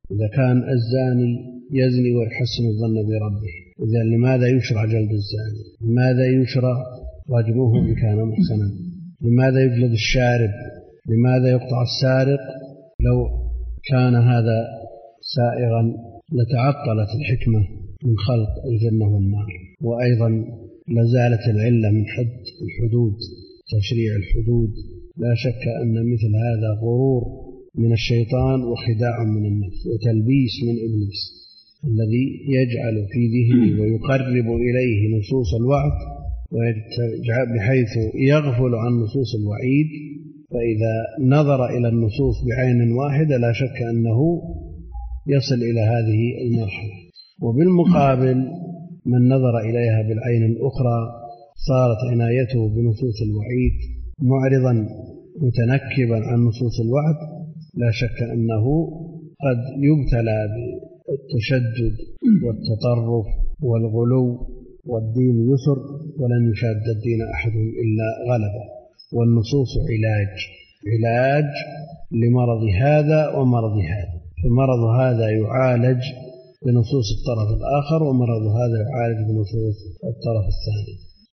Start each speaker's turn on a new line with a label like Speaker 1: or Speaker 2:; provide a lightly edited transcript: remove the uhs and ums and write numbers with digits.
Speaker 1: إذا كان الزاني يزني ويحسن الظن بربه، إذا لماذا يشرع جلد الزاني؟ لماذا يشرع رجمه إن كان محسنا؟ لماذا يجلد الشارب؟ لماذا يقطع السارق؟ لو كان هذا سائغا لتعطلت الحكمة من خلق الجنة والنار، وأيضا لزالت العلة من حد الحدود، تشريع الحدود. لا شك أن مثل هذا غرور من الشيطان وخداع من النفس وتلبيس من إبليس الذي يجعل في ذهنه ويقرب إليه نصوص الوعد بحيث يغفل عن نصوص الوعيد، فإذا نظر إلى النصوص بعين واحدة لا شك أنه يصل إلى هذه المرحلة. وبالمقابل من نظر إليها بالعين الأخرى صارت عنايته بنصوص الوعيد معرضا متنكبا عن نصوص الوعد، لا شك أنه قد يبتلى بالتشدد والتطرف والغلو، والدين يسر ولن يشاد الدين أحد إلا غلبه. والنصوص علاج لمرض هذا ومرض هذا، فمرض هذا يعالج بنصوص الطرف الآخر، ومرض هذا يعالج بنصوص الطرف الثاني.